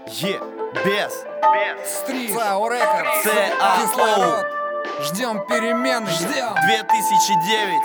Без Стриж, ЦАО Рекордс, ЦАО. Кислород. Ждем перемены, ждем 2009.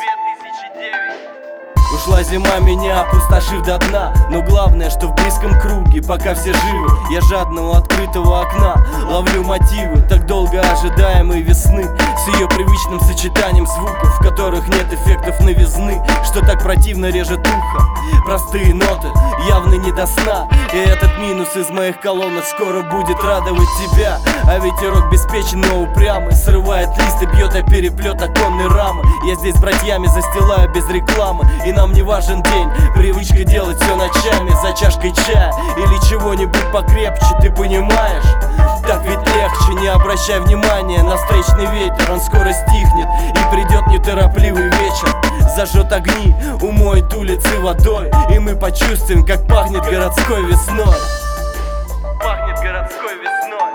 Ушла зима, меня опустошив до дна. Но главное, что в близком круге, пока все живы, я жадно у открытого окна ловлю мотивы так долго ожидаемой весны, с ее привычным сочетанием звуков, в которых нет эффектов новизны, что так противно режет ухо. Простые ноты, явно не до сна. И этот минус из моих колонок скоро будет радовать тебя. А ветерок беспечен, но упрямый, срывает лист и бьет о переплет оконной рамы. Я здесь с братьями застилаю без рекламы, и нам не важен день, привычка делать все ночами, за чашкой чая или чего-нибудь покрепче, ты понимаешь? Так ведь легче, не обращай внимания на встречный ветер, он скоро стихнет и придет неторопливый вечер. Зажжет огни, умоет улицы водой, и мы почувствуем, как пахнет городской весной. Пахнет городской весной.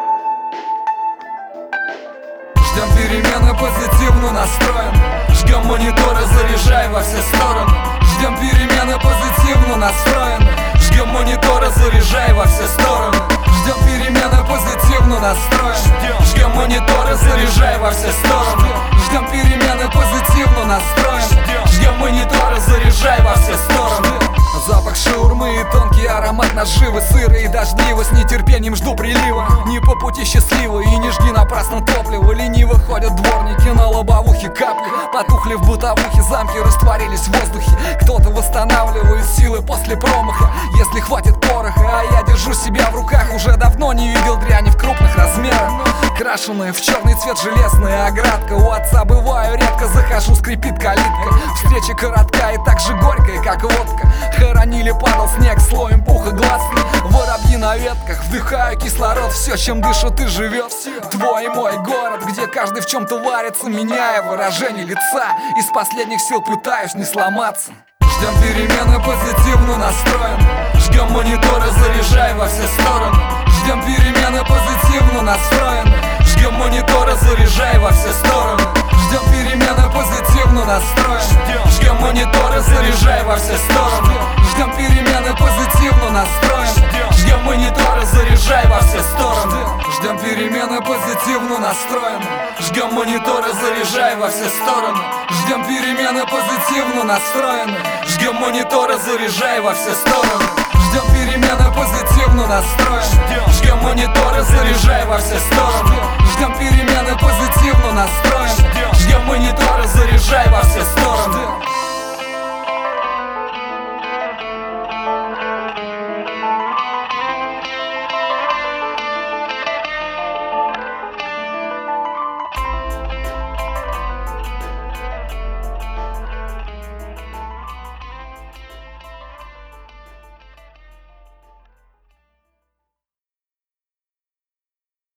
Ждем перемены, позитивно настроен. Ждем мониторы, заряжай во все стороны. Ждем перемены, позитивно настроен. Ждем мониторы, заряжай во все стороны. Ждем перемены, позитивно настроен. Ждем мониторы, заряжай во все стороны. Ждем перемены, позитивно настроен. Ждем мониторы, заряжай во все стороны. Запах шаурмы и тонкий аромат наживы, сыро и дождливо, с нетерпением жду прилива. Не по пути счастливо и не жги напрасно топливо. Лениво ходят дворники, на лобовухе капли потухли в бытовухе, замки растворились в воздухе. Кто-то восстанавливает силы после промаха, если хватит пороха. А я держу себя в руках, уже давно не видел дряни в крупных размерах. Крашеная в черный цвет железная оградка, у отца бываю редко, захожу, скрипит калитка. Встреча коротка и так же горькая, как водка. Хоронили, падал снег слоем пуха глазки. Воробьи на ветках, вдыхаю кислород. Все, чем дышит и живет твой мой город, где каждый в чем-то варится, меняя выражение лица. Из последних сил пытаюсь не сломаться. Ждем перемены, позитивно настроен. Ждем мониторы, заряжай во все стороны. Ждем перемены, позитивно настроен. Ждем мониторы, заряжай во все стороны. Ждем перемены, позитивно настроен. Ждем мониторы, заряжай во все стороны. Ждем перемены, позитивно настроен. Ждем мониторы, заряжай во все стороны. Ждем перемены, позитивно настроен. Ждем мониторы, заряжай во все стороны. Ждем перемены, позитивно настроены. Ждем мониторы, заряжай во все стороны. Ждем перемены, позитивно настроен. Ждем мониторы, заряжай во все стороны. Ждем перемены, позитивно настроен. Ждем мониторы, заряжай во все стороны.